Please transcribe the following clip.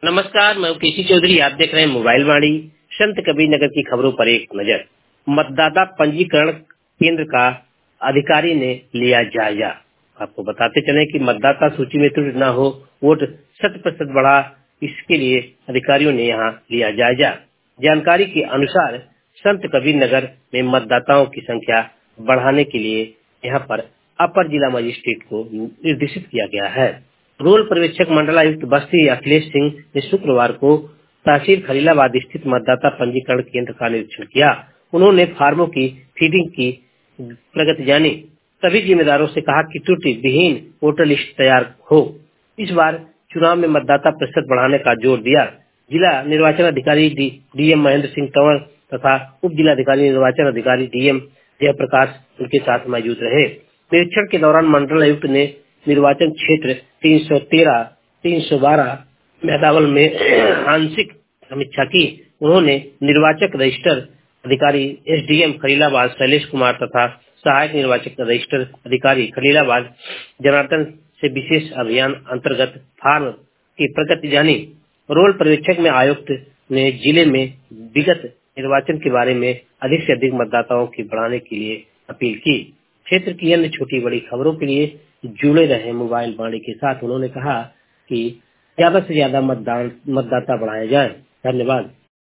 नमस्कार, मैं केसी चौधरी। आप देख रहे हैं मोबाइल वाणी। संत कबीर नगर की खबरों पर एक नजर। मतदाता पंजीकरण केंद्र का अधिकारी ने लिया जायजा। आपको बताते चले कि मतदाता सूची में त्रुटि न हो, वोट 100% बढ़ा, इसके लिए अधिकारियों ने यहां लिया जायजा। जानकारी के अनुसार संत कबीर नगर में मतदाताओं की संख्या बढ़ाने के लिए यहां पर अपर जिला मजिस्ट्रेट को निर्देशित किया गया है। रोल पर्यवेक्षक मंडलायुक्त बस्ती अखिलेश सिंह ने शुक्रवार को तहसील खलीलाबाद स्थित मतदाता पंजीकरण केंद्र का निरीक्षण किया। उन्होंने फार्मों की फीडिंग की प्रगति जानी। सभी जिम्मेदारों से कहा कि त्रुटि विहीन वोटर लिस्ट तैयार हो। इस बार चुनाव में मतदाता प्रतिशत बढ़ाने का जोर दिया। जिला निर्वाचन अधिकारी डीएम महेंद्र सिंह कंवर तथा उप जिलाधिकारी निर्वाचन अधिकारी डीएम जयप्रकाश उनके साथ मौजूद रहे। निरीक्षण के दौरान मंडलायुक्त ने निर्वाचन क्षेत्र 313, 312 मैदावल में आंशिक समीक्षा की। उन्होंने निर्वाचक रजिस्टर अधिकारी एसडीएम खलीलाबाद शैलेश कुमार तथा सहायक निर्वाचक रजिस्टर अधिकारी खलीलाबाद जनार्दन से विशेष अभियान अंतर्गत फार्म की प्रगति जानी। रोल पर्यवेक्षक में आयुक्त ने जिले में विगत निर्वाचन के बारे में अधिक से अधिक मतदाताओं की बढ़ाने के लिए अपील की। क्षेत्र की अन्य छोटी बड़ी खबरों के लिए जुड़े रहे मोबाइल वाणी के साथ। उन्होंने कहा कि ज्यादा से ज्यादा मतदाता बढ़ाया जाए। धन्यवाद।